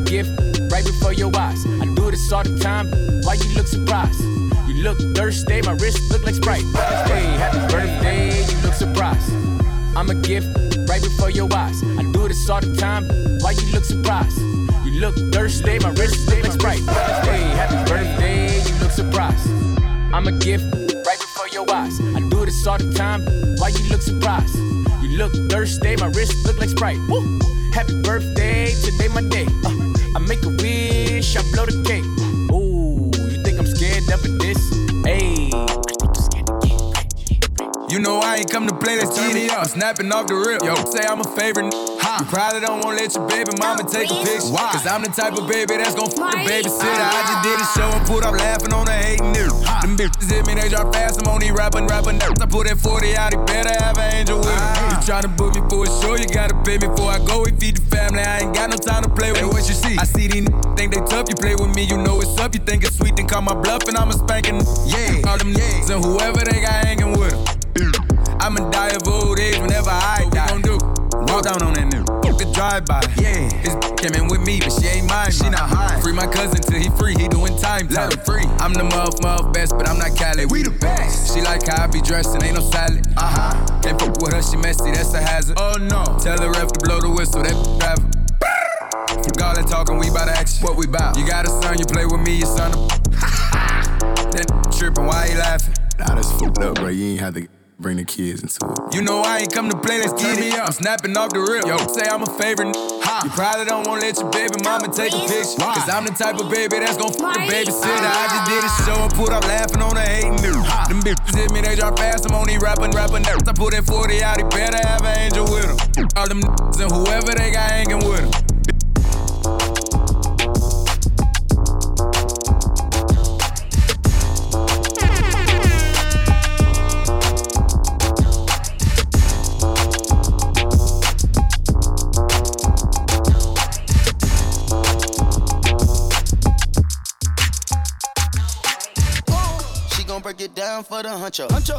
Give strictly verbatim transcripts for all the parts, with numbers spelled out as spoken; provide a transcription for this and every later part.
gift right before your eyes. I do this all the time. Why you look surprised? You look thirsty, my wrist look like Sprite. Hey, happy birthday, you look surprised. I'm a gift right before your eyes. I do this all the time. Why you look surprised? You look thirsty, my wrist look like Sprite. Hey, happy birthday, you look surprised. I'm a gift right before your eyes. I do this all the time. Why you look surprised? You look thirsty, my wrist look like Sprite. Woo. Happy birthday, today my day. Uh, I make a wish, I blow the cake. Ooh, you think I'm scared of this? Hey. You know I ain't come to play, let's turn me up. Snapping off the rip, yo, say I'm a favorite. Huh. You probably don't wanna let your baby mama take a picture. Why? Cause I'm the type of baby that's gon' f*** the babysitter. I just did a show and put up laughing on the hating nigga. Huh. Them bitches hit me, they drop fast, I'm on these rapping, rapping nerves. I put that forty out, he better have an angel with him. Ah. You tryna book me for a show, you gotta pay me before I go. We feed the family, I ain't got no time to play with. Hey, what you see? I see these n- think they tough, you play with me, you know it's up. You think it's sweet, then call my bluff and I'm a spanking. Yeah, all them niggas and whoever they got hanging with them. I'ma die of old age whenever I what die. What we gon' do? Walk down on that nigga. Fuck the drive-by. Yeah. His came in with me, but she ain't mine. She not high. Free my cousin till he free. He doing time. Let him free. I'm the muff, muff best, but I'm not Cali. We the best. She like how I be dressed and ain't no salad. Uh-huh. Can't fuck with her, she messy. That's a hazard. Oh no. Tell the ref to blow the whistle. That driver. Fuck all that talking, we bout action. What we bout? You got a son, you play with me, your son. That tripping, why he laughing? Nah, that's fucked up, bro. You ain't have to bring the kids into it. You know I ain't come to play, let's get it. I'm snapping off the rip, yo, say I'm a favorite. Huh. You probably don't wanna let your baby mama take a picture. Why? Cause I'm the type of baby that's gon' f*** the babysitter. I just did a show and put up laughing on the hating nigga. Huh. Them bitches hit me, they drop fast, I'm on these rapping, rapping nerves. I put that forty out, he better have an angel with him. All them niggas and whoever they got hanging with him. Break it down for the huncho. Huncho.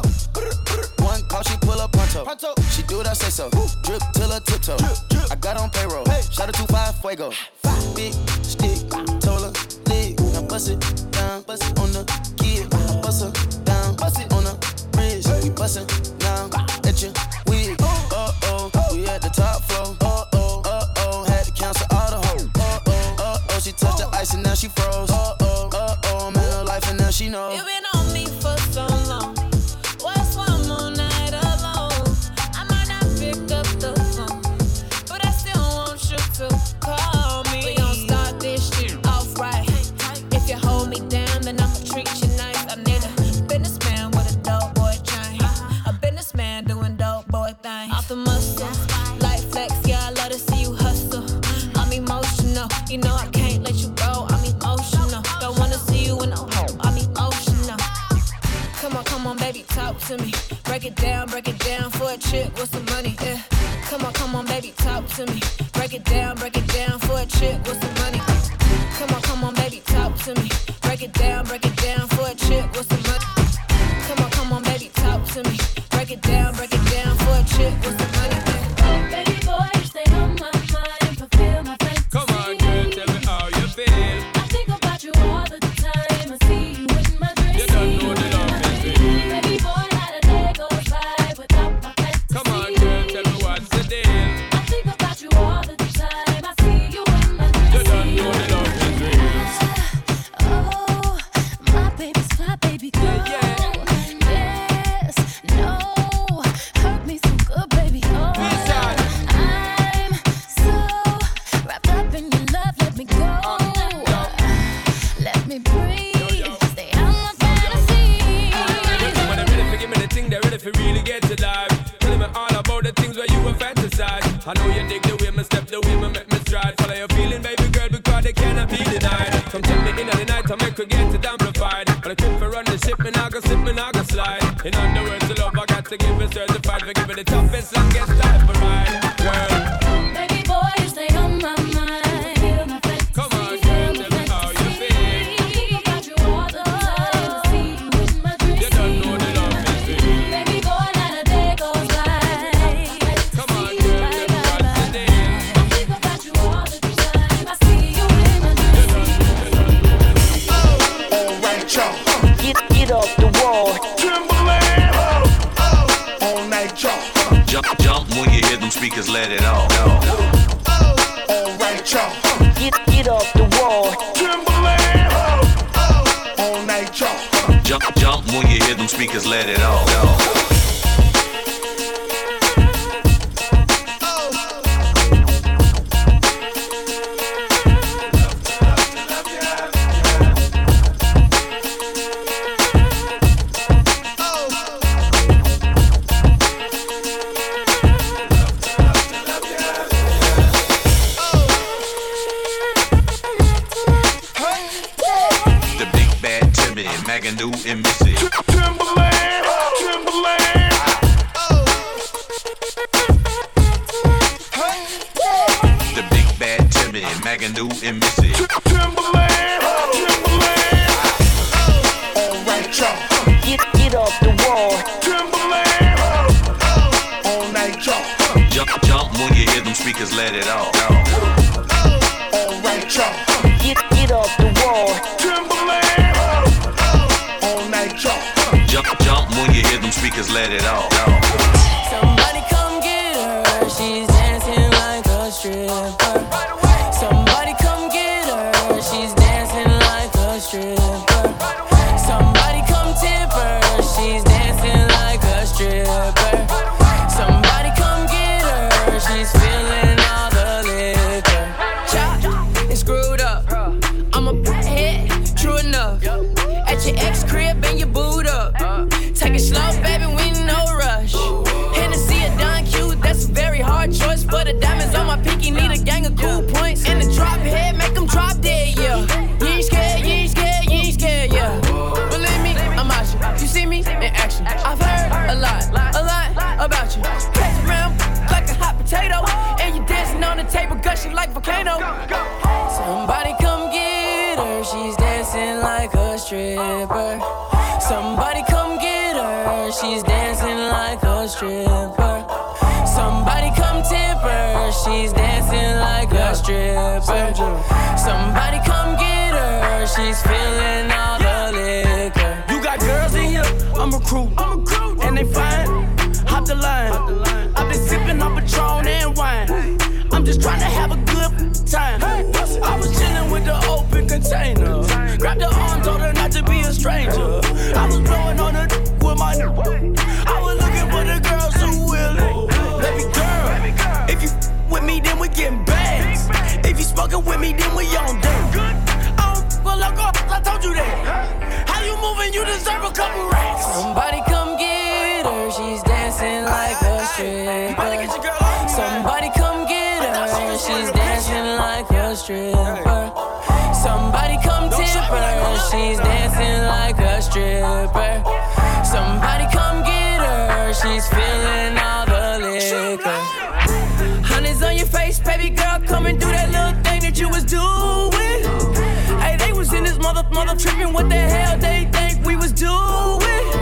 One call, she pull up pronto. Pronto. She do what I say so. Ooh. Drip till her tiptoe. Drip, drip. I got on payroll. Hey. Shout out to five fuego. Five. Big stick. Told her leg. Now bust it down. Bust it on the kid. Bust her down. Bust it on the bridge. Hey. We bustin' down at your wig. Uh oh. We at the top floor. Uh oh. Uh oh. Had to cancel all the hoes. Uh oh. Uh oh. She touched the ice and now she froze. Uh oh. Uh oh. I'm in her life and now she knows. You been on me for so long. What's one more night alone? I might not pick up the phone, but I still want you to call me. We gon' start this shit off right. If you hold me down, then I'ma treat you nice. I need a businessman with a dope boy chain. A businessman doing dope boy things. Off the muscle, light flex, yeah, I love to see you hustle. I'm emotional, you know I can't let you go. I'm emotional, don't wanna see you in a hole. I'm emotional. Come on, come on, baby, talk to me. Break it down, break it down for a chick with some money, yeah. Come on, come on, baby, talk to me. Break it down, break it down for a chick with some money. Come on, come on, baby, talk to me. Break it down, break it down for a chick with some money. Come on, come on, baby, talk to me. Break it down, break it down for a chick with some money. Baby boy, you stay on my mind, fulfill my fantasy. Come on, girl, tell me how you feel. I think about you all the time. I see you in my dreams. You don't know the love is real. Baby boy, not a day goes by without my fantasy. Come on, girl, tell me what's the deal. I think about you all the time. I see you in my dreams. You don't know the love is real. Oh, my baby's fly, baby girl. Yeah, yeah. Yes, no, hurt me so good, baby. Oh, I'm so wrapped up in your love. Let me go. Let me breathe. Stay out my fantasy. When they're ready for give me the thing, they're ready for really get to life. Telling me all about the things where you were fantasize. I know you dig the way me step, the way me make me stride. Follow your feeling, baby girl, because they cannot be denied. Come check me in at the night, I make her get it amplified. But I quit for run the ship, me now go slip, me now go slide. In other words, the love I got to give is certified. For giving the toughest, longest life for ride, girl. Baby boy, you stay on my mind. Feel my fantasy. Come on, girl, tell me how you feel. I think about you all the time. I see you in my dreams. You don't know the love is real. Baby boy, not a day goes by. Come on, girl, tell me what's the deal. I think about you all the time. I see you in speakers, let it all. Alright, y'all. Get, get off the wall. Timberland. All night, y'all. Jump, jump when you hear them speakers, let it all. Magandoo and Missy. Timberland, Timberland. The big bad Timmy, Magandoo and Missy. Timberland, Timberland. Alright, y'all. Get, get off the wall. Timberland. All night, y'all. Jump, jump when you hear them speakers, let it all. Alright, y'all. Get, get off the wall. Timberland. Jump, jump when you hear them speakers, let it all. Somebody come get her, she's dancing like a stripper. Somebody come get her, she's dancing like a stripper. Somebody come tip her, she's dancing like a stripper. Somebody come get her, she's feeling all the liquor. Chop, it's screwed up. I'm a hit, true enough. At your ex crib and your boot up. Take it slow, baby, we no rush. Hennessy or Don Q, that's a very hard choice. For the diamonds on my pinky, need a gang of cool points. And the drop head, make them drop dead, yeah. You ain't scared, you ain't scared, you ain't scared, yeah. Believe me, I'm out you. You see me in action. I've heard a lot, a lot about you. Press around like a hot potato. And you dancing on the table, gushing like volcano. Somebody come get her, she's dancing like a stripper. Somebody come get her, she's dancing like a stripper. Somebody come tip her, she's dancing like a stripper. Somebody come get her, she's feeling all the liquor. You got girls in here, I'm recruiting, I'm recruiting, and they fine. Hop the line, I've been sipping on Patron and wine. I'm just trying to have a good time. I was chilling with the open container. Grabbed her arm, told her not to be a stranger. I was blowing on her with my new. I was looking for the girls who will. Baby girl, if you with me, then we getting bags. If you smoking with me, then we on dirt. I don't well, look up, I told you that. How you moving? You deserve a couple racks. Somebody come get her, she's dancing like a stripper. Somebody come get her, she's dancing like a stripper. Somebody come tip her, she's dancing like a stripper. Somebody come get her, she's feeling all the liquor. Honey's on your face, baby girl, come and do that little thing that you was doing. Hey, they was in this mother, mother tripping, what the hell they think we was doing?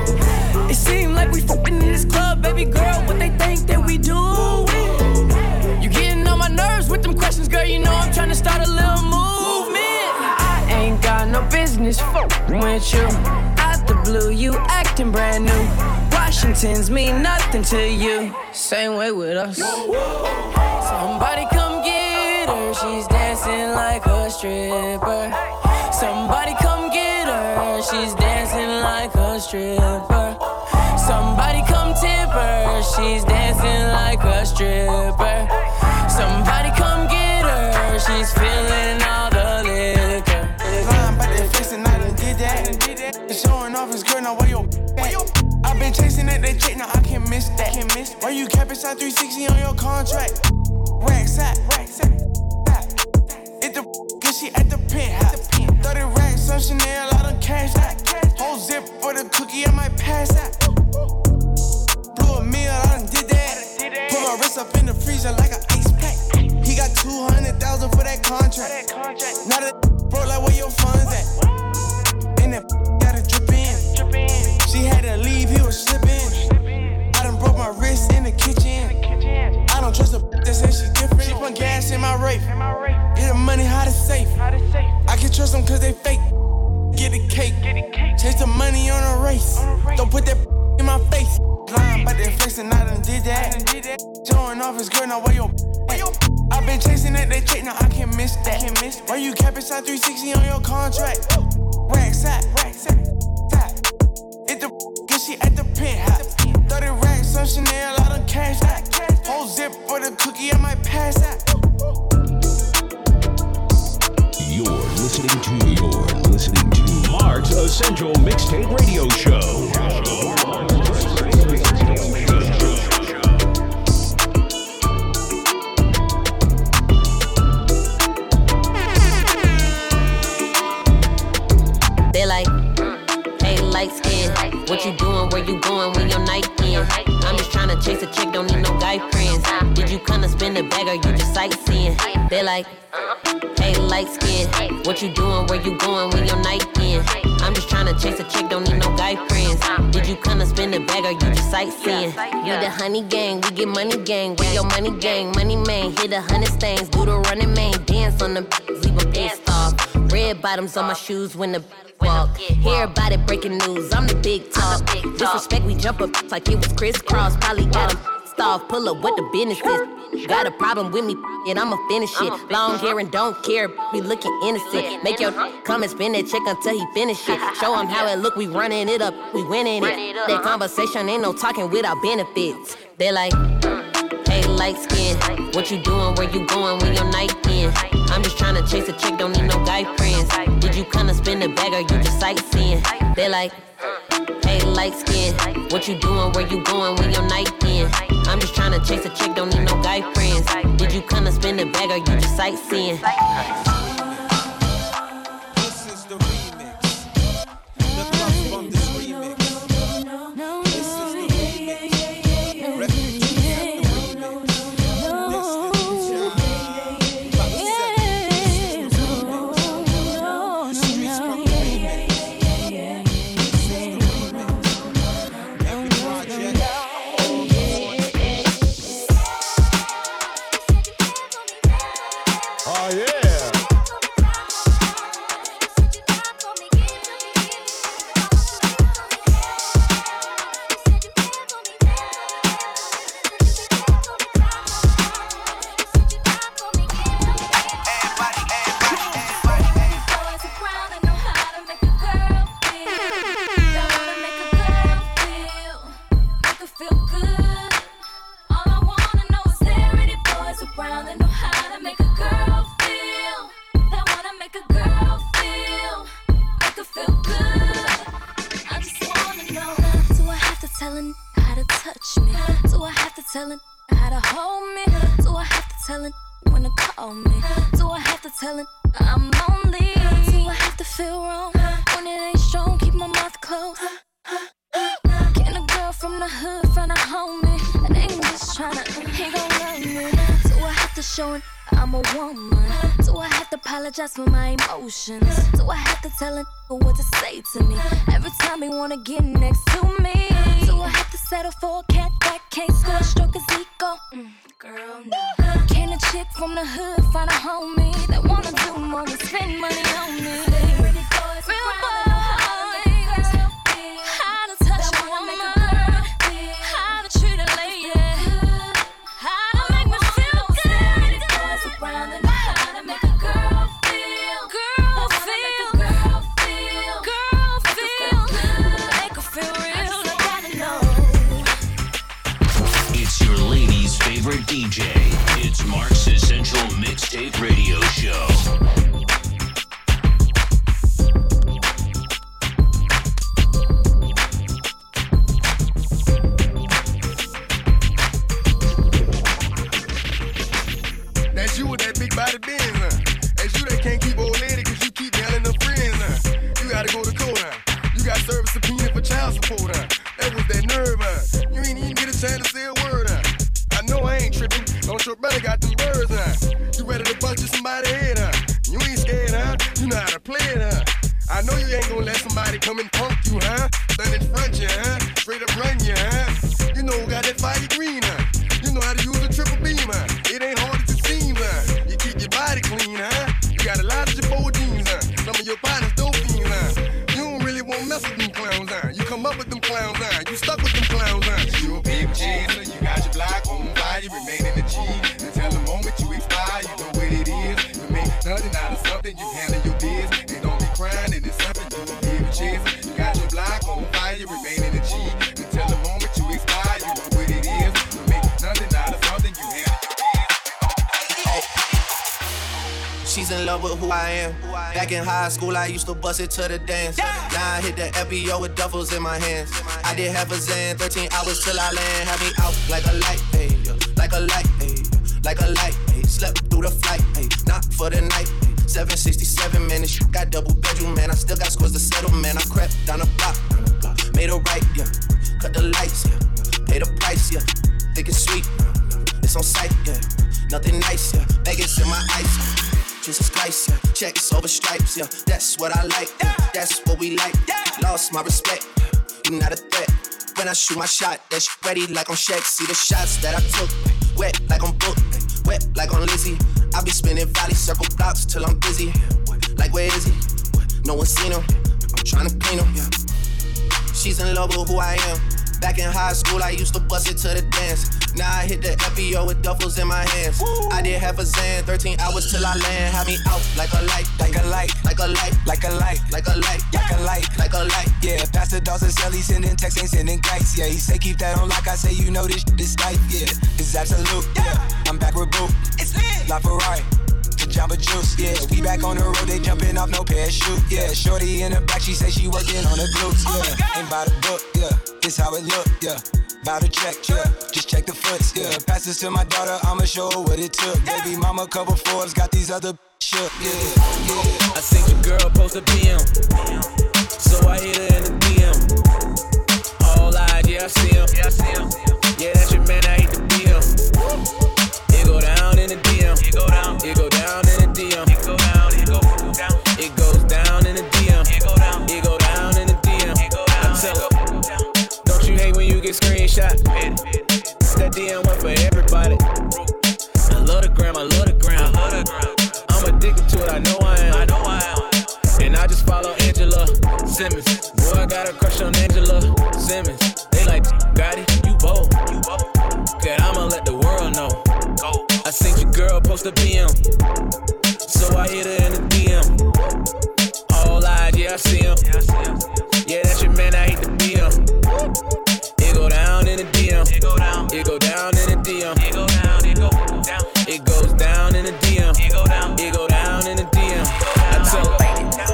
It seemed like we fucking in this club, baby girl, what they think that we doing? You getting on my nerves with them questions, girl, you know I'm trying to start a little movement. I ain't got no business fucking with you. Out the blue, you acting brand new. Washingtons mean nothing to you. Same way with us. Somebody come get her, she's dancing like a stripper. Somebody come get her, she's dancing like a stripper. Somebody come tip her, she's dancing like a stripper. Somebody come get her, she's feeling all the liquor. Lying by that face and I done did that. Showing off his girl, now where your at? I've been chasing that, that chick, now I can't miss that. Can't miss. Why you cap inside three sixty on your contract? Racks out, racks out. It the cause she at the penthouse. thirty racks on Chanel, I done cash out. Whole zip for the cookie, I might pass out. Blew a meal, I done did that. Put my wrist up in the freezer like an ice pack. He got two hundred thousand for that contract. Now that bro, like where your funds at? And that gotta drip in. She had to leave, he was slipping. I done broke my wrist in the kitchen. I don't trust a that says she different. She put gas in my rape. Get the money, how to safe. I can trust them cause they fake. Get a cake. Chase the money on a race. Don't put that in my face. Lying about that flexing, I done did that. Showing off his girl, now where your I been chasing that, they check, now I can't miss that. Can't miss. Why you capping side three sixty on your contract? Racks out, racks out, It the good shit at the penthouse. thirty racks, some Chanel, I done cash out. Whole zip for the cookie, I might pass out. You're listening to, you're listening to Mark's Essential Mixtape Radio Show. They like, hey, light skin. What you doing? Where you going when your night in? I'm just tryna chase a chick, don't need no guy friends. Did you come to spend a bag or you just sightseeing? They like, hey, light skin. What you doing? Where you going when your night in? I'm just tryna chase a chick, don't need no guy friends. Did you come to spend a bag or you just sightseeing? You the honey gang, we get money gang. We your money gang, money man. Hit a hundred stains, do the running man. Dance on the leave them pissed off. Red bottoms on my shoes when the walk. Hear about it, breaking news. I'm the big talk. Disrespect, we jump up like it was crisscross. Probably got him off. Pull up what the business is. Got a problem with me, and I'ma finish it. Long hair and don't care, be looking innocent. Make your come and spin that check until he finish it. Show him how it look, we running it up, we winning it. That conversation ain't no talking without benefits. They like, hey, light skin. What you doing? Where you going when your night in? I'm just tryna chase a chick, don't need no guy friends. Did you come to spend a bag or you just sightseeing? They like, hey, light skin. What you doing? Where you going when your night in? I'm just tryna chase a chick, don't need no guy friends. Did you come to spend a bag or you just sightseeing? This is the remix. The club from this remix. This is the remix. Refugees at the remix. Just for my emotions. Do I have to tell him what to say to me? Every time he wanna get next to me. Do I have to settle for a cat that can't score, stroke his ego? Mm, girl, no. Can a chick from the hood find a homie that wanna do more than spend money on me? Real boys, how to touch a woman, how to treat a lady, how to make me feel good. Boys around and how to make a girl. Favorite D J, it's Mark's Essential Mixtape Radio Show. That's you with that big body Benz, huh? That's you that can't keep old lady cause you keep yelling her friends, huh? You gotta go to court, huh? You got service subpoena for child support, huh? That was that nerve, huh? You ain't even get a chance to say a word, huh? I know I ain't tripping. Don't your brother got them birds, huh? You ready to bust you somebody's head, huh? You ain't scared, huh? You know how to play it, huh? I know you ain't gonna let somebody come and punk you, huh? Stand in front you, huh? Straight up run you, huh? You know who got that fire green, huh? You know how to use a triple beam, huh? It ain't hard as it seems, huh? You keep your body clean, huh? You got a lot of your bold jeans, huh? Some of your partners dope fiends, huh? You don't really want to mess with them clowns, huh? You come up with them clowns, huh? You stuck with them She's in love with who I am. Back in high school, I used to bust it to the dance. Now I hit the F B O with duffels in my hands. I did half a Zan, thirteen hours till I land. Had me out like a light, hey, like a light, hey, like a light, hey. Slept through the flight, hey, not for the night. Hey. seven sixty-seven, man, this shit got double bedroom, man. I still got scores to settle, man. I crept down the block, made a right, yeah. Cut the lights, yeah. Pay the price, yeah. Think it's sweet, it's on sight, yeah. Nothing nice, yeah. Vegas in my ice. Jesus Christ, yeah. Checks over stripes, yeah. That's what I like, yeah. That's what we like. Yeah. Lost my respect, you not a threat. When I shoot my shot, that shit ready like I'm Shaq. See the shots that I took, wet like I'm Book, wet like I'm Lizzie. I be spinning valley circle blocks till I'm busy. Like where is he? No one seen him. I'm trying to clean him. Yeah. She's in love with who I am. Back in high school, I used to bust it to the dance. Now I hit the F B O with duffels in my hands. Woo. I did half a Zan, thirteen hours till I land. Had me out like a light, like a light, like a light, like a light, like a light, like a light, like a light. Yeah, Pastor Dawson Sally sending texts, ain't sending kites. Yeah, he say keep that on like I say, you know this this life. Yeah, it's absolute. Yeah, I'm back with Boo. It's lit. La Ferrari. Jamba Juice, yeah, we back on the road, they jumping off no parachute, yeah, shorty in the back, she say she working on the glutes, yeah, oh ain't by the book, yeah, it's how it look, yeah, by the check, yeah, just check the foots, yeah, pass this to my daughter, I'ma show her what it took, yeah. Baby mama cover Forbes, got these other shook, yeah, yeah. I seen your girl post a P M, so I hit her in the D M, all eyes, yeah, I see him, yeah, I see him, yeah, that's your man, I hate to be him. It go down in the D M. It go down. It go down in the D M. It go down. It go down. It goes down in the D M. It go down. It go down in the D M. It go down. I tell her, don't you hate when you get screenshot? That D M one for everybody. I love the gram. I love the gram. I love the gram. I'm addicted to it. I know I am. I know I am. And I just follow Angela Simmons. Boy, I got a crush on Angela Simmons. They like, got it. You bold. You bold. Good, I'ma let the world know. Go. I seen your girl post a P M, so I hit her in the D M. All eyes, yeah, I see him. Yeah, that's your man, I hate to be him. It go down in the D M. It go down. It go down in the D M. It go down. It go down. It goes down in the D M. It go down. It go down in the D M. I tell her.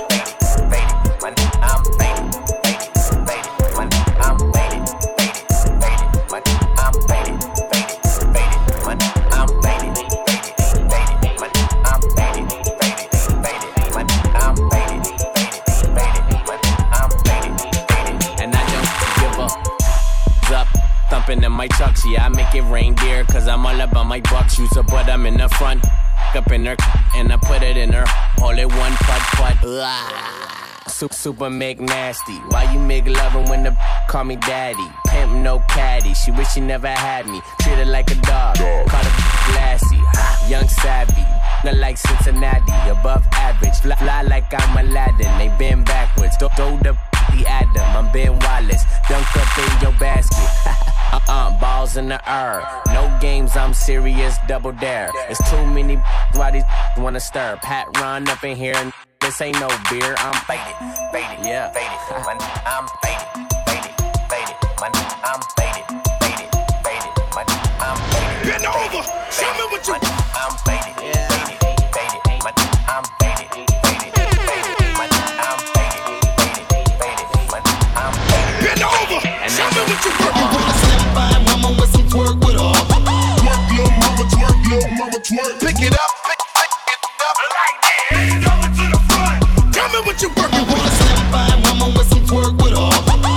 In my chucks, yeah, I make it reindeer, cause I'm all about my bucks. Use a butt, I'm in the front, up in her, and I put it in her, all it one putt putt. Super, super make nasty. Why you make lovin' when the call me daddy? Pimp no caddy, she wish she never had me. Treat her like a dog, call her classy. Young savvy, not like Cincinnati, above average. Fly, fly like I'm Aladdin, they bend backwards. Throw, throw the Adam, I'm Ben Wallace. Dunk up in your basket. Uh-uh, balls in the air. No games, I'm serious, double dare. It's too many why these wanna stir. Pat run up in here and this ain't no beer. I'm faded, faded, yeah, faded. Man, I'm faded, faded, faded. Man, I'm faded, faded, faded. Man, I'm faded. Bend over, show me what you. I'm faded, yeah, faded, faded. Man, I'm faded, faded, faded. Man, I'm faded, faded, faded. Man, I'm faded. Bend over, show me what you working. Fine woman with some twerk with her. Twerk, little mama, twerk, little mama, twerk. Pick it up, pick, pick it up. Like this. Bend over to the front. Tell me what you working with. Want a slim fine woman with some twerk with her.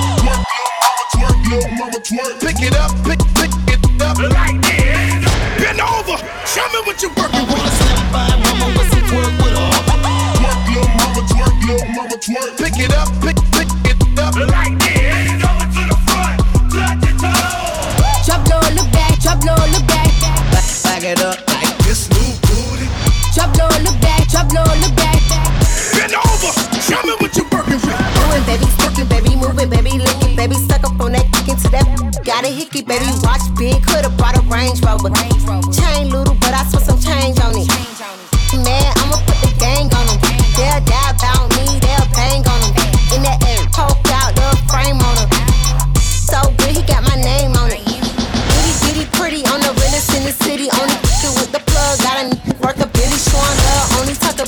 Twerk, little mama, twerk, little mama, twerk. Pick it up, pick, pick it up. Like this. Bend over. Show me what you working with. Want a slim fine woman with some twerk with her. Twerk, little mama, twerk, little mama, twerk. Pick it up, pick, pick it up. Like this. Bend over to the front. Touch your toes. Drop low, look back, drop low, look back. Back, back it up like this new booty. Drop low, look back, drop low, look back. Bend over, show me what you working with. Moving, baby, sticking, baby, moving, baby, licking, baby, suck up on that, kick into that. Got a hickey, baby, watch big, could've brought a Range Rover. Chain little, but I spent some change on it. Man, I'ma put the gang on them. They'll die about me, they'll bang on them. In that air, poke out the frame on them. So good, he got my name on it. Itty bitty pretty on the realest in the city. On the with the plug, got a worth a bitty showing love. Only talk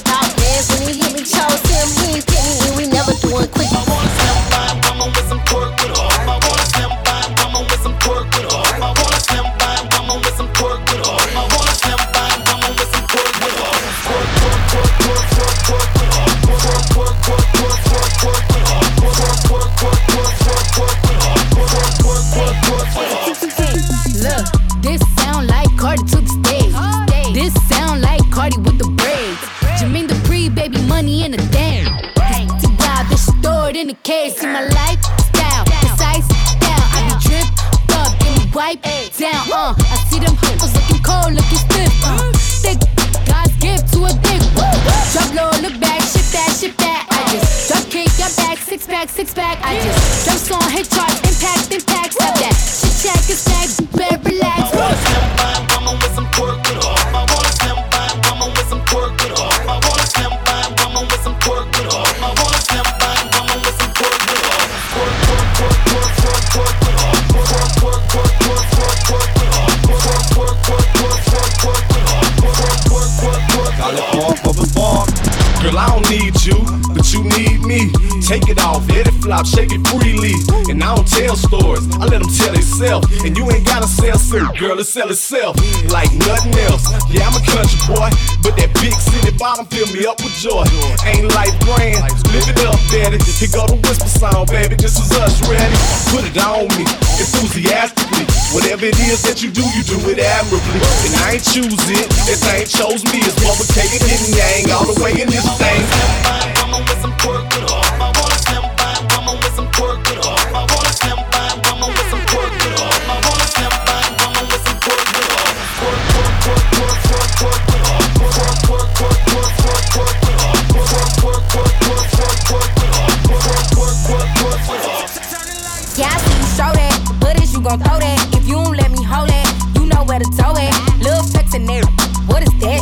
This sound like Cardi with the braids. Jermaine Dupri, baby, money in a damn. To God, this stored in the case. See my lifestyle, precise style. I be dripped up, give me wipe down. Uh, I see them hoes looking cold, looking stiff. Uh, thick, God's gift to a dick. Drop low, look back, shit that, shit that. I just drop kick, your back, six pack, six pack. I just jump song, hit charts, impact, impact. Stop that. Shit check, it's back, better relax. I wanna slim fine woman with some twerk with her. I wanna slim fine woman with some twerk with her. I wanna slim fine woman with some twerk with her. I wanna slim fine woman with some twerk with her. Twerk, twerk, twerk, twerk, twerk, twerk with her. Twerk, twerk, twerk, twerk, twerk, twerk with her. Twerk, twerk, twerk, twerk, twerk, twerk with her. Twerk, twerk, twerk, twerk. Call it bark of a bark. Girl, I don't need you, but you need me. Take it off, let it flop, shake it freely. And I don't tell stories, I let them tell themselves. And you ain't gotta sell silk, girl, it sell itself like nothing else. Yeah, I'm a country boy, but that big city bottom fill me up with joy. Ain't life grand, live it up, daddy. Here go the whisper sound, baby, this is us ready. Put it on me, enthusiastically. Whatever it is that you do, you do it admirably. And I ain't choose it, this ain't chose me. It's Bubba K and Yin Yang all the way in this thing. Woman with some twerk with her. I wanna slim fine woman with some twerk with her. I wanna slim fine woman with some twerk with her. I wanna slim fine woman with some twerk with her. Twerk, twerk, twerk, twerk, twerk, twerk with her. Twerk, twerk, twerk, twerk, twerk, twerk with her. Twerk, twerk, twerk, twerk, twerk, twerk with her. Twerk, twerk, twerk, twerk with her. Yeah, I see you show that, but is you gon' throw that? If you don't let me hold it, you know where to throw it. Lil' sex and there, what is that?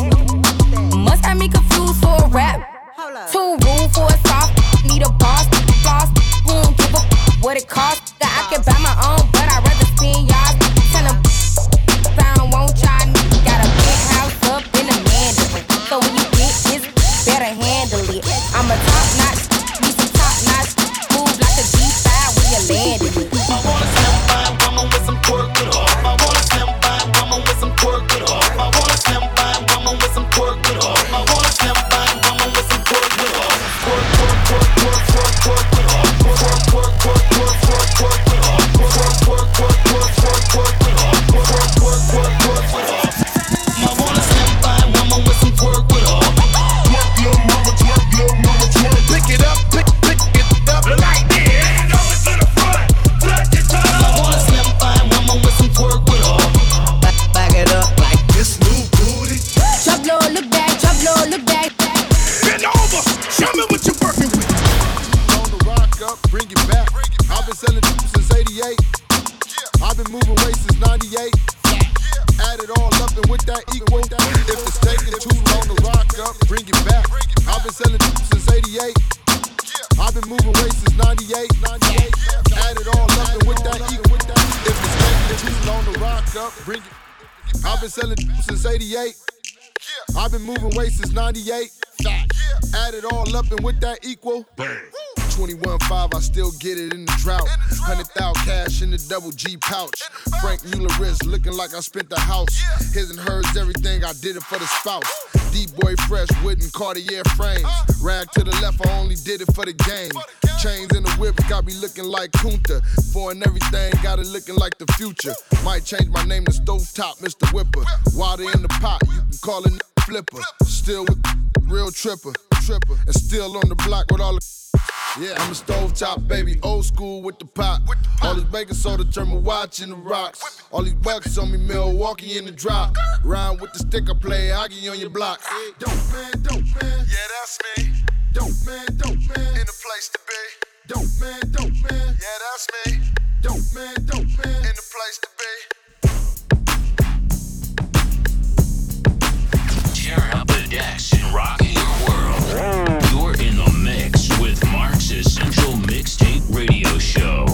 Must have me confused for a rap. Too rude for a soft, need a boss, floss. Who don't give a f- what it costs? That I can buy my own, but I'd rather spend y'all. Tell them found won't try. Got a big house up in the Mandarin, so when you get this, better handle it. I'm a top notch, need some top notch. Move like a G five when you landing it. I wanna slim fine woman with some twerk with her. I wanna slim fine woman with some twerk with her. I wanna slim fine woman with some twerk with her. I wanna slim fine woman with some twerk with her. Twerk, twerk, twerk, twerk, twerk, twerk with her. Twerk, twerk, twerk, twerk, twerk, twerk with her. Twerk, twerk, twerk, twerk, twerk, twerk with her. Twerk, twerk, twerk, twerk with her. I wanna slim fine woman with some twerk with her. Twerk, little mama, twerk, little mama, twerk. Pick it up, pick, pick it up like this. Going to the front, touch your toes. I wanna slim fine woman with some twerk with her. Back, back it up like this new booty. Drop low, look back, drop low, look back. Bend over, show me what you're working with. On the rock up, bring it back. I've been selling since eighty-eight. I've been moving weight since ninety-eight. Add it all up and with that equal. If it's taking too long to rock up, bring it back. I've been selling since eighty-eight. I've been moving weight since ninety-eight. Add it all up and with that equal. If it's taking too long to rock up, bring it. I've been selling since eighty-eight. I've been moving weight since ninety-eight. Add it all up and with that equal. twenty-one five, I still get it in the drought. one hundred thousand cash in the double G pouch. Frank Mueller wrist looking like I spent the house. His and hers, everything, I did it for the spouse. D-boy fresh, wooden Cartier frames. Rag to the left, I only did it for the game. Chains in the whip got me looking like Kunta. Foreign everything, got it looking like the future. Might change my name to Stovetop, Mister Whipper. Water in the pot, you can call it Flipper. Still with real tripper, tripper. And still on the block with all the yeah, I'm a stovetop baby, old school with the pot. All this baking soda turn my watch in the rocks. All these bucks on me, Milwaukee in the drop. Rhyme with the stick, I play hockey on your block. Dope man, dope man, yeah that's me. Dope man, dope man, in the place to be. Dope man, dope man, yeah that's me. Dope man, dope man, in the place to be. Tear up the decks and rock your world. You're in the mix with Mark's Essential Mixtape Radio Show.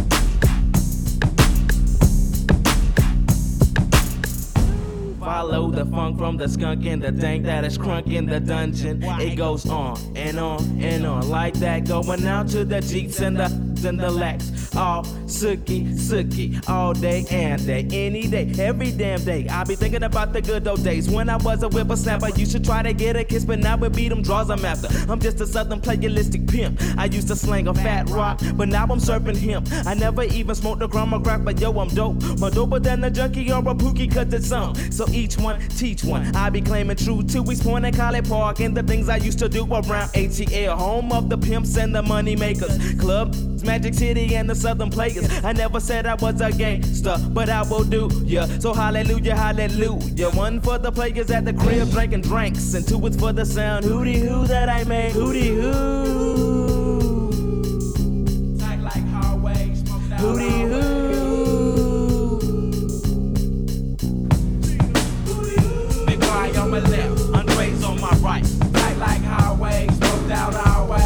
Follow the funk from the skunk and the dank that is crunk in the dungeon. It goes on and on and on like that, going out to the Jeeps and the and the Lex. All sookie, sookie, all day and day, any day, every damn day. I be thinking about the good old days when I was a whippersnapper. You should try to get a kiss, but now it beat them draws I'm after. I'm just a southern playalistic pimp. I used to slang a fat rock, but now I'm serving him. I never even smoked a gram of crack, but yo, I'm dope. More doper than a junkie or a pookie, cut the song. So each one, teach one. I be claiming true to East Point and College Park and the things I used to do around A T L, home of the pimps and the money makers. Club, Magic City and the Southern Players. I never said I was a gangster, but I will do, yeah. So hallelujah, hallelujah. One for the players at the crib drinking drinks, and two is for the sound hootie hoo that I made. Hootie hoo. Tight like highway, smoked out. Hootie hoo. Big Y on my left, Andre's on my right. Tight like highway, smoked out our way.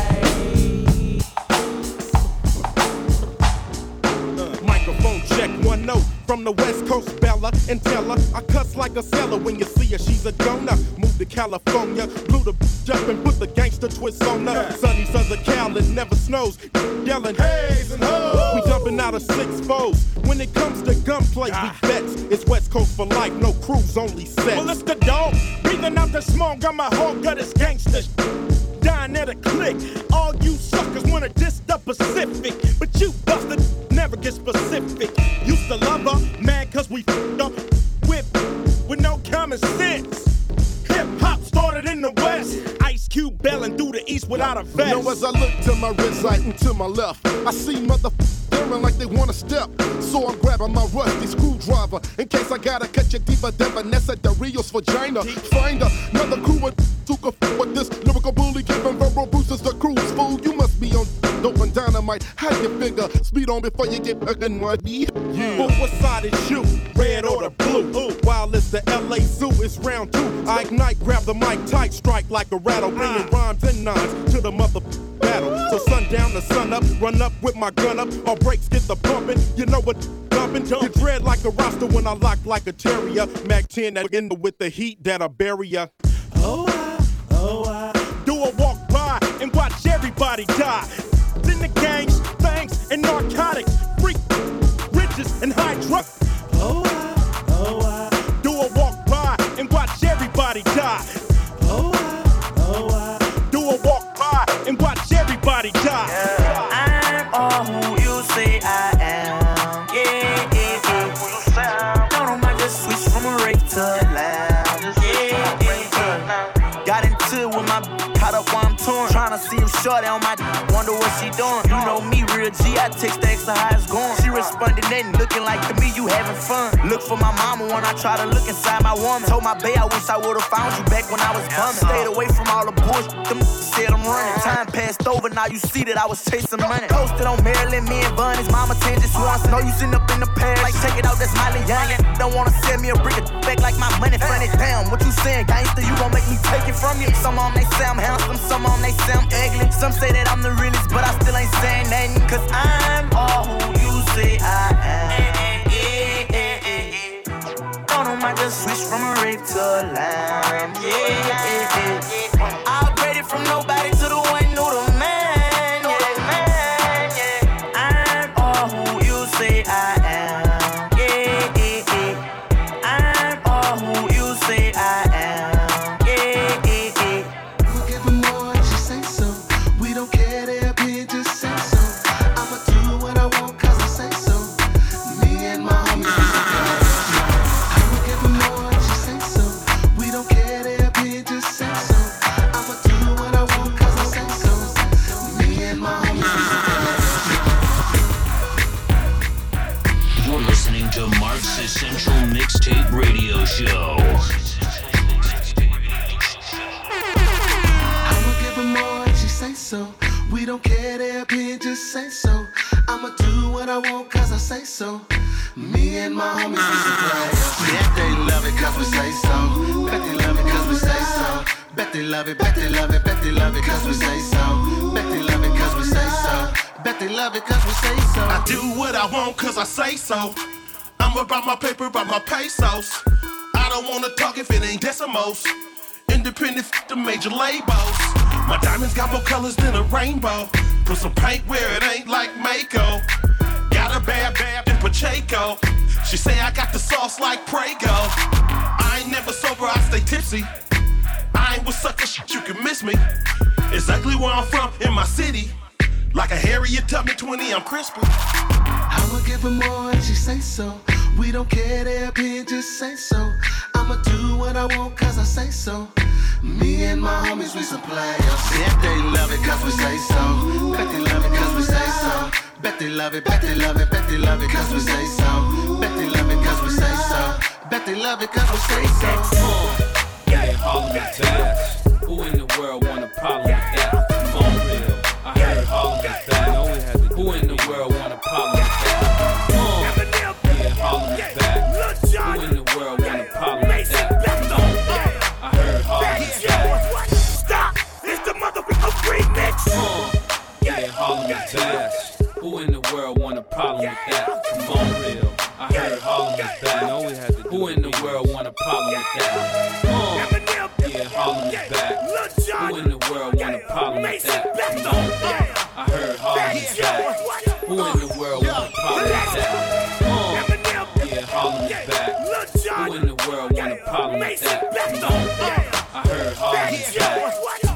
Check one note from the West Coast, Bella and tell her I cuss like a seller when you see her, she's a donor. Moved to California, blew the bitch up and put the gangster twist on her. Sunny Southern Cal, it never snows. Yelling haze and ho. We jumping out of six foes. When it comes to gunplay, we vets. It's West Coast for life, no cruise, only sex. Well, it's the dog, breathing out the smoke, got my whole gut is gangster. Dying at a click. All you suckers wanna diss the Pacific, but you busted never get specific. Used to love her, mad cause we f***ed up with, with no common sense. Hip hop started in the West. Ice Cube belling through the East without a vest. You know, as I look to my right right and to my left, I see motherfuckers staring like they wanna step. So I'm grabbing my rusty screwdriver in case I gotta cut you deeper than Vanessa Del Rio's vagina. Find another crew with took a f with this lyrical bully, giving verbal bruises the cruise. Fool, you must be on dope and dynamite. How you figure? Speed on before you get back in my knee. Yeah. But what side is you? Red or the blue? Ooh. While it's the L A Zoo, it's round two. I ignite, grab the mic tight, strike like a rattle, bringing rhymes and nines to the mother battle. So sundown to sun up, run up with my gun up. All breaks get the bumping. You know what? Dumping. You dread like a roster when I lock like a terrier. Mac ten that in with the heat that'll bury ya. Oh, I, oh, I do a walk by and watch everybody die. In the gangs, things, and narcotics, freak, riches, and high drugs. Oh, I, oh, I do a walk by and watch everybody die. Oh, I, oh, I do a walk by and watch everybody die. Yeah. I'm all who you say I am. Yeah, yeah, yeah. Don't know, might just switch from a rake to a lounge. Yeah, yeah, yeah. Got into it with my caught up while I'm torn. Tryna see him shorty on my d- wonder what she doing. You know me, real G, I text the extra how it's going. She responded nothing, looking like to me you having fun. Look for my mama when I try to look inside my woman. Told my bae I wish I would've found you back when I was bumming. Stayed away from all the bullshit, them said I'm running. Time passed over, now you see that I was chasing money. Posted on Maryland, me and Bun, his mama tangent swans. Know you sitting up in the past, like check it out, that's Miley Youngin. Don't wanna send me a brick of back like my money funny. Damn, what you saying, gangster? You gon' make me take it from you. Some of them they say I'm handsome, some of them they say I'm ugly. Some say that I'm the realest, but I still ain't saying nothing. Cause I'm all who you say I am. Yeah, yeah, yeah, yeah. Don't know, might just switch from a rape to a lamb. Yeah, yeah, yeah, yeah. I upgraded from nobody to the one who the man. Yeah, man, yeah. I'm all who you say I am. Yeah, yeah, yeah. I'm all who you say I am. Central Mixtape Radio Show. I'ma give her more if she say so. We don't care their opinion, just say so. I'ma do what I want cause I say so. Me and my homies is a player. Bet they love it cause we say so. Bet they love it cause we say so. Bet they love it, bet they love it, bet they love it cause we say so. Bet they love it cause we say so. Bet they love it cause we say so. I do what I want cause I say so. I'm about my paper, about my pesos. I don't wanna talk if it ain't decimals. Independent f the major labels. My diamonds got more colors than a rainbow. Put some paint where it ain't like Mako. Got a bad bad in Pacheco. She say I got the sauce like Prego. I ain't never sober, I stay tipsy. I ain't with sucker shit, you can miss me. Exactly where I'm from, in my city. Like a Harriet Tubman twenty, I'm crispy. I'ma give her more and she say so. We don't care, they're opinion, just say so. I'ma do what I want cause I say so. Me and my homies, we some players. Bet they love it cause we say so. Bet they love it cause we say so. Bet they love it, bet they love it, bet they love it cause we say so. Bet they love it cause we say so. Bet they love it cause we say so. Yeah, Harlem is bad. Who in the world want a problem with that? For real, I heard Harlem is bad. Who in the world want a problem with that? Uh, yeah, Harlem is bad. Who in the world want a problem with that? Uh, I heard Harlem is bad. Stop! It's the motherfucking remix! Uh, yeah, Harlem is bad. Who in the world want a problem with that? Come on, real. I heard Harlem is bad. Who in the world want a problem with that? Uh, yeah, Harlem is back. Who in the world want a problem with that? No, I heard Harlem is back. Who in the world want a problem with that? Uh, yeah, Harlem is back. Who in the world want a problem with that? No, I heard Harlem is back.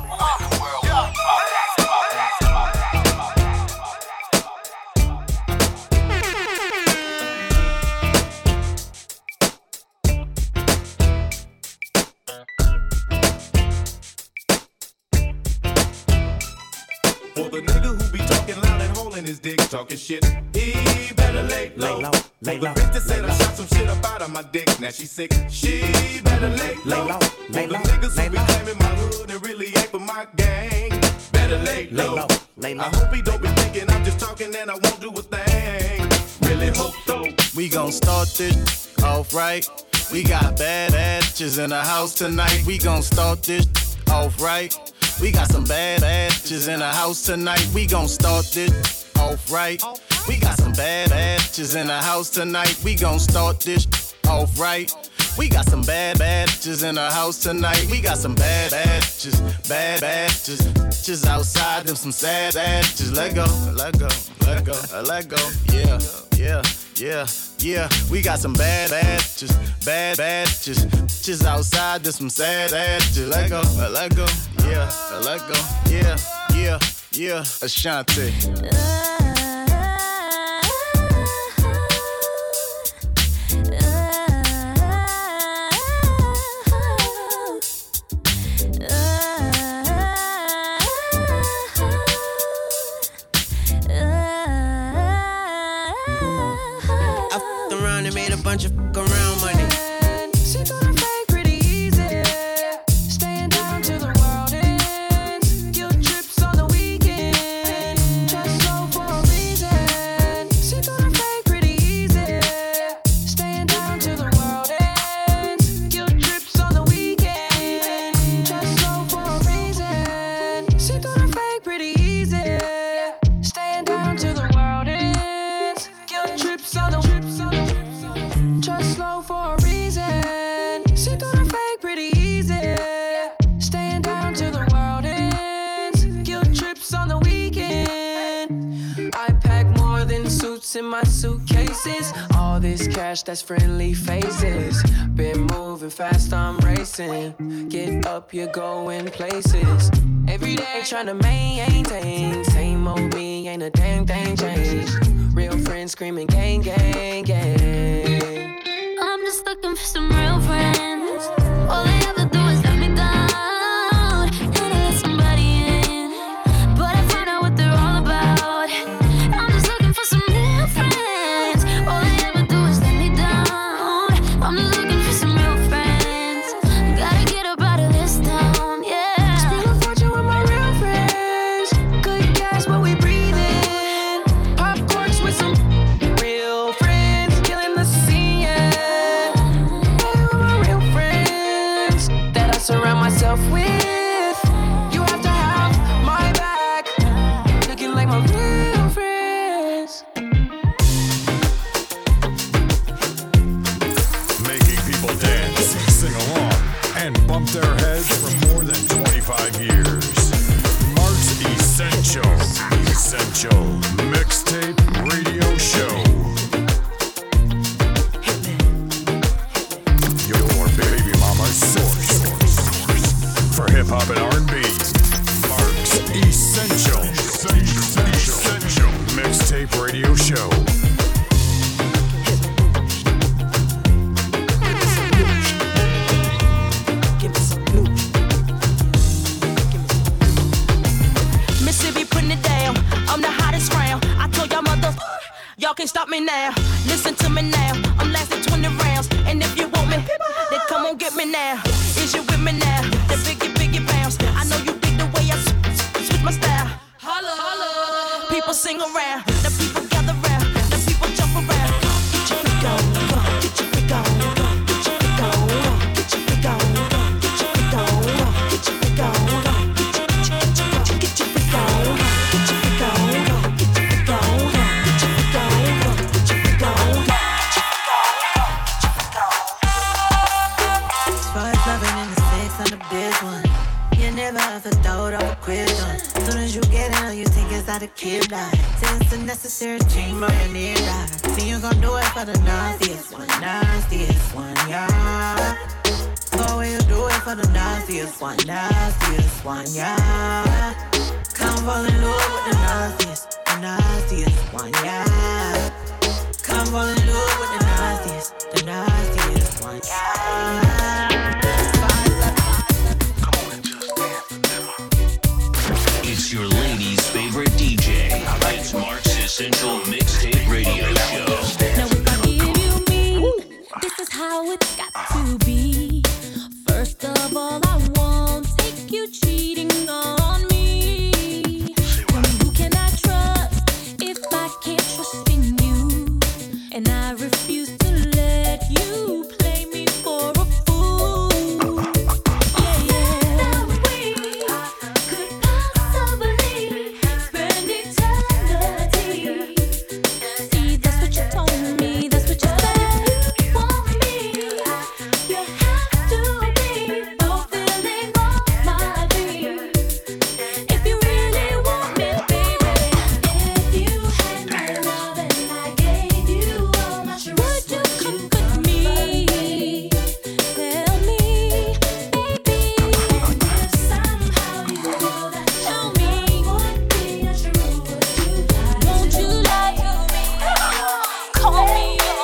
For the nigga who be talking loud and holding his dick, talking shit, he better lay low. Lay low, lay low. The bitch that said I shot some shit up out of my dick, now she sick. She better lay low. Lay low, lay low. For the niggas who be claiming my hood and really ain't for my gang, better lay low. Lay low. I hope he don't be thinking I'm just talking and I won't do a thing. Really hope so. We gon' start this off right. We got bad bitches in the house tonight. We gon' start this off right. We got some bad bitches in the house tonight. We gon' start this off right. We got some bad bitches in the house tonight. We gon' start this off right. We got some bad bitches in the house tonight. We got some bad bitches, bad bitches, bitches outside them some sad bitches. Let go, let go, let go, let go. Yeah, yeah, yeah, yeah. We got some bad bitches, bad bitches, bitches outside them some sad bitches. Let go, let go. Yeah, let go. Yeah, yeah, yeah. Ashanti. Bunch of fuck around money. She gonna fake pretty easy. Staying down till the world ends. Guilt trips on the weekend. Just slow for a reason. She gonna fake pretty easy. Staying down till the world ends. Guilt trips on the weekend. Just slow for a reason. She gonna fake pretty easy. Staying down till the world ends. Guilt trips on the trips on the just slow for a reason. She gonna fake pretty easy. Staying down till the world ends. Guilt trips on the weekend. I pack more than suits in my suitcases. All this cash, that's friendly faces. Been moving fast, I'm racing. Get up, you're going places. Every day trying to maintain. Same old me, ain't a damn thing changed. Real friends screaming gang, gang, gang. I'm just looking for some real friends. All they ever do is let me down. And I let somebody in, but I find out what they're all about. I'm just looking for some real friends. All they ever do is let me down. I'm just looking for some real friends. Gotta get up out of this town, yeah. Spend a fortune with my real friends. Good gas, but we breathing. Pop corks with some real friends. Killing the scene, yeah. Surround myself with. You have to have my back. Looking like my real friends. Making people dance. their heads for more than twenty-five years. Mark's Essential, Essential Mixtape Radio Show. Your baby mama's source for hip hop and R and B. Mark's Essential, Essential Mixtape Radio Show. Y'all can't stop me now. Listen to me now. I'm lasting twenty rounds. And if you want me, then come on get me now. Is you with me now? The biggie, biggie bounce. I know you dig the way I s- s- switch my style. Holla, holla. People sing around. The people gather round. The people jump around. Get your freak on. Get your freak on. Get your freak on. Get your freak on. Get your freak on. Get your freak on. Get your get your get your get your freak on. Get your freak on. Get your freak on. Soon as you get in, you think it's out of kid life. Say it's a necessary change, but you need that. See you gon' do it for the nastiest one, nastiest one, yeah. Go where you do it for the nastiest one, nastiest one, yeah. Come fall in love with the nastiest, the nastiest one, yeah. Come fall in love with the nastiest, the nastiest one, yeah. It's your lady's favorite D J. It's Mark's Essential Mixtape Radio Show. Now if I give you me, this is how it's got to be. First of all, I won't take you cheating on me. Who can I trust if I can't trust in you? And I refuse to let you play me for a fool. Yeah, yeah. We could possibly spend eternity. See, that's what you told me, that's what you said. You want me, you have to be fulfilling all my dreams. If you really want me, baby, if you had my love and I gave you all my trust, would you come with me? Tell me, baby, and if somehow you know that show me would be untrue, would you lie? Won't you lie to me? Call me your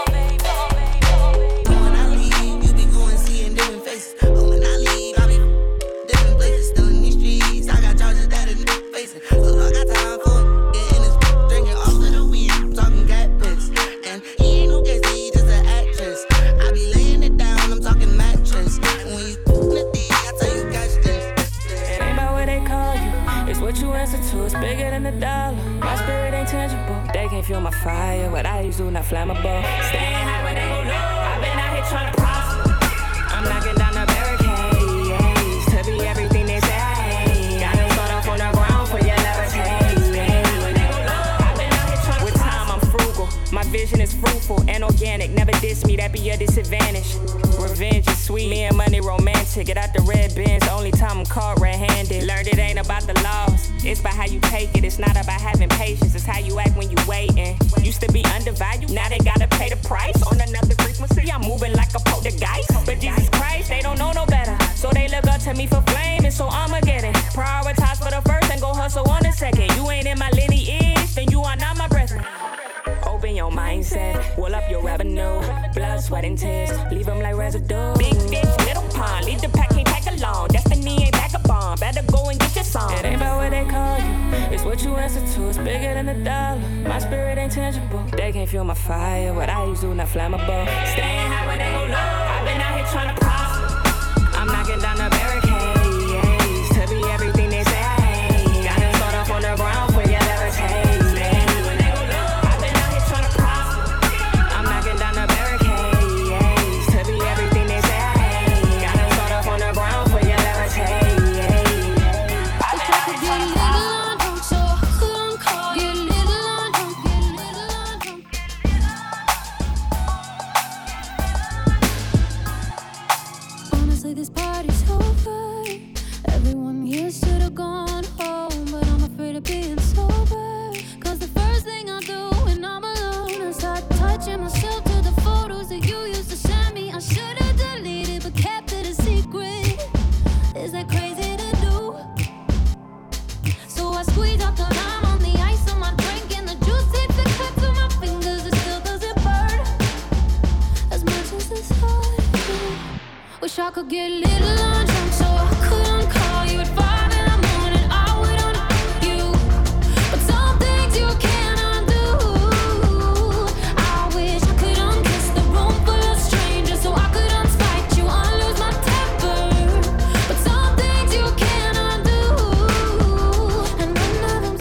baby. When I leave, you be going seeing different faces. But when I leave, I be different places. Still in these streets, I got charges that a nigga facing. So I got time for it. Getting this drinking off of the weed, talking cat piss. And he ain't no case, he just an actress. I be laying it down, I'm talking mattress. And when you the D, I tell you catch this. It ain't about what they call you, it's what you answer to. It's bigger than a dollar. My spirit ain't tangible. They can't feel my fire. What I use do not flammable. Staying high where they gon' know. I've been out here trying to prosper. I'm knocking down the barricades to be everything they say. I done start off on the ground for your levitate. I've been out here trying to with time, I'm frugal. My vision is fruitful and organic. Never diss me, that be your disadvantage. Revenge is sweet, me and money romantic. Get out the red bins, the only time I'm caught red-handed. Learned it ain't about the laws, it's about how you take it. It's not about having patience, it's how you act when you waiting. Used to be undervalued, now they gotta pay the price. On another frequency, I'm moving like a poltergeist. But Jesus Christ, they don't know no better. So they look up to me for flame, and so Armageddon. Prioritize for the first and go hustle on the second. You ain't in my lineage, then you are not my brethren. Open your mindset, wall up your revenue. Blood, sweat, and tears, leave them like residue. Big fish, little pond, leave the pack, can't tag along. Destiny ain't vagabond, better go and get your song. It ain't about what they call you, it's what you answer to. It's bigger than a dollar, my spirit ain't tangible. They can't feel my fire, what I use do not flammable. Staying high where they gon' know. I've been out here trying to prosper. I'm knocking down the barricades to be everything they say. I done start off on the ground for your levitate. like this party's over. Everyone here should have gone home, but I'm afraid of being sober. Cause the first thing I do when I'm alone is start touching myself to the photos that you used to send me. I should have deleted but kept it a secret. Is that crazy to do? So I squeeze out the lime on the ice on my drink, and the juice hits the cut to my fingers. It still doesn't burn as much as this hurt. Wish I could get a little drunk so I couldn't call you at five in the morning. I would on you, but some things you can't undo. I wish I could unkiss the room full of strangers so I could unspite you, unlose my temper. But some things you can't undo, and none of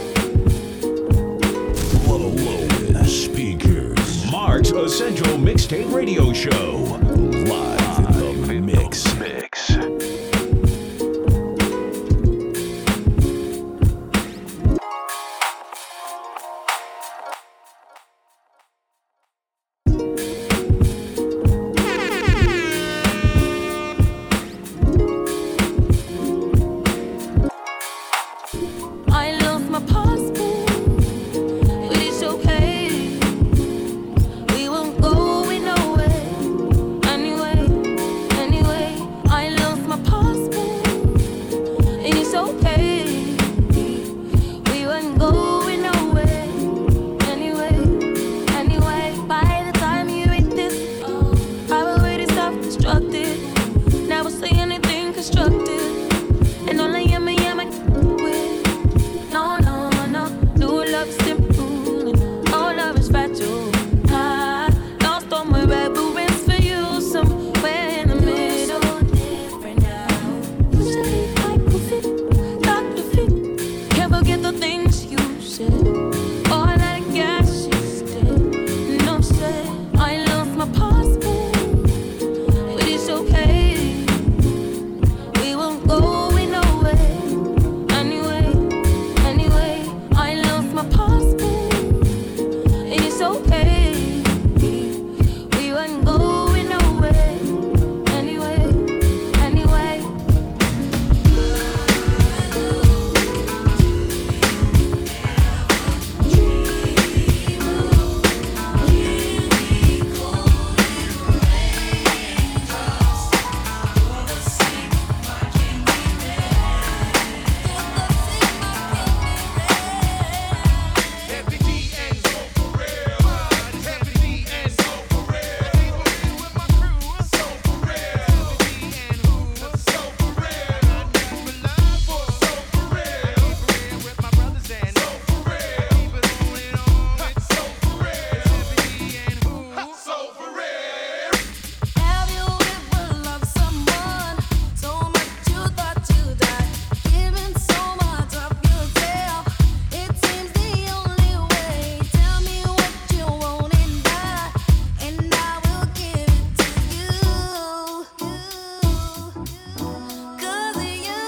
them's Low, low speakers. Mark's Essential Mixtape Radio Show. Live in the mix. Mix. I lost my passport, but it's okay. We won't go nowhere. Anyway, anyway, I lost my passport, and it's okay. We won't go nowhere. Anyway, anyway, by the time you read this, I've already self-destructed. Never say anything constructive, and all I am, I am, I with. No, no, no, new love is simple, and all love is fragile. I lost all my reverence for you somewhere in the middle. Different now. Usually I could fit, not to fit. Can't forget the things you said. All that gas you did. No said I lost my passport, but it's okay. We won't go nowhere. Anyway, anyway, I lost my passport, and it's okay. We won't go nowhere. Anyway, anyway. Have you ever loved someone so much you thought you'd die? Giving so much of yourself, it seems the only way. Tell me what you want and buy, and I will give it to you. 'Cause you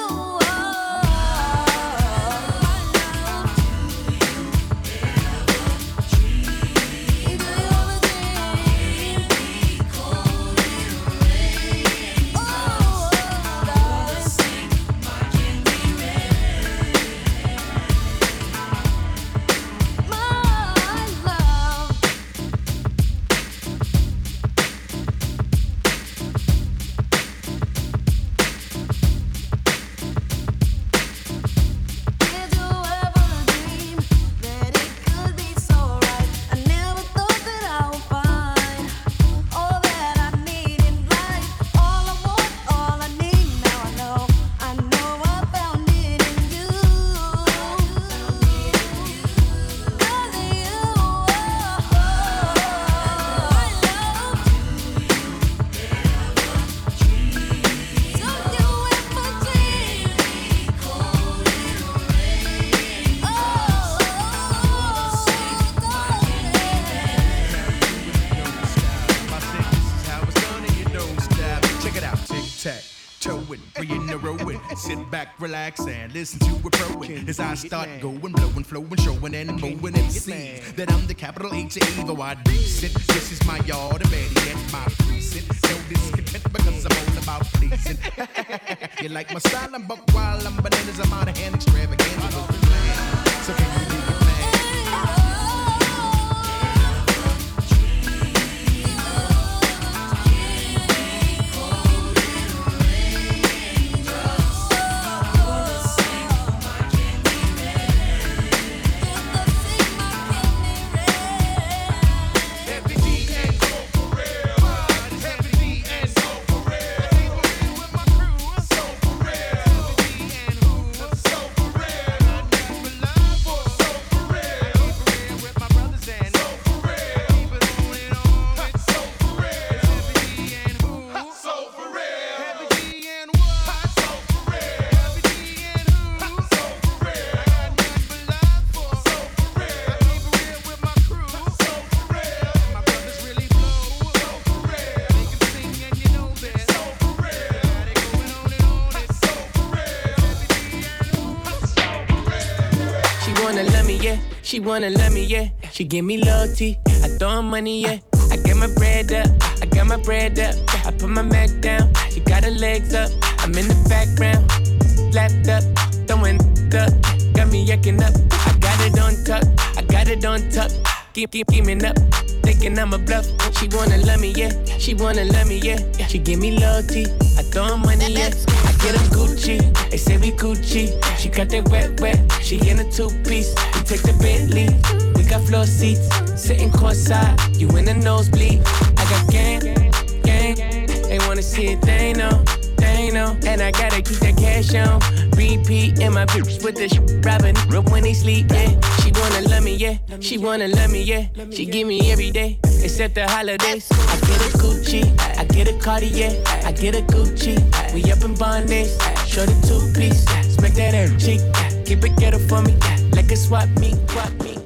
Sit back, relax, and listen to a proing as I start going, blowing, flowing, showing, and moving. It seems that I'm the capital H of evil. I decent. This is my yard, and better yet, my precinct. No discontent because I'm all about pleasing. If you like my style, I'm buck wild, I'm bananas, I'm out of hand, extravagant. So can you do your thing? She wanna love me, yeah. She give me loyalty. I throw her money, yeah. I get my bread up. I got my bread up. I put my Mac down. She got her legs up. I'm in the background. Lapped up. Throwing up. Got me yucking up. I got it on tuck. I got it on tuck. Keep, keep, keeping up. Thinking I'm a bluff. She wanna love me, yeah. She wanna love me, yeah. She give me loyalty. I throw her money, yeah. I get her Gucci. They say we Gucci. She cut that wet, wet. She in a two-piece. We take the Bentley. We got floor seats. Sitting courtside. You in the nosebleed. I got gang, gang. They wanna see it, they know. They know. And I gotta keep that cash on. Repeat in my bitch with the sh- robbing when they sleep, yeah. She wanna love me, yeah. She wanna love me, yeah. She give me every day, except the holidays. I get a Gucci, I get a Cartier, I get a Gucci. We up in Bondays, show the two-piece. Smack that air cheek, keep it ghetto for me, like a swap meet, swap meet.